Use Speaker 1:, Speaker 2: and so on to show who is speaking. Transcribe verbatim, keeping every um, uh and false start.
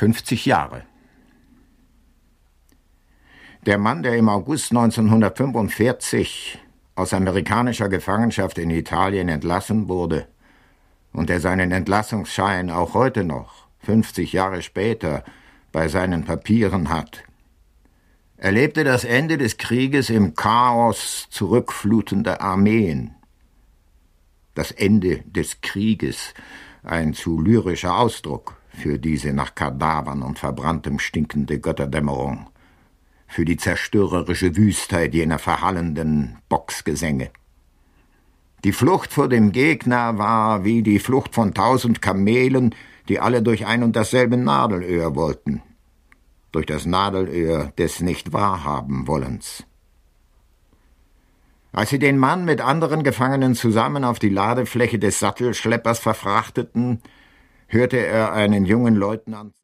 Speaker 1: fünfzig Jahre. Der Mann, der im August neunzehnhundertfünfundvierzig aus amerikanischer Gefangenschaft in Italien entlassen wurde und der seinen Entlassungsschein auch heute noch, fünfzig Jahre später, bei seinen Papieren hat, erlebte das Ende des Krieges im Chaos zurückflutender Armeen. Das Ende des Krieges, ein zu lyrischer Ausdruck für diese nach Kadavern und Verbranntem stinkende Götterdämmerung, für die zerstörerische Wüstheit jener verhallenden Boxgesänge. Die Flucht vor dem Gegner war wie die Flucht von tausend Kamelen, die alle durch ein und dasselbe Nadelöhr wollten, durch das Nadelöhr des Nicht-Wahrhaben-Wollens. Als sie den Mann mit anderen Gefangenen zusammen auf die Ladefläche des Sattelschleppers verfrachteten, hörte er einen jungen Leutnant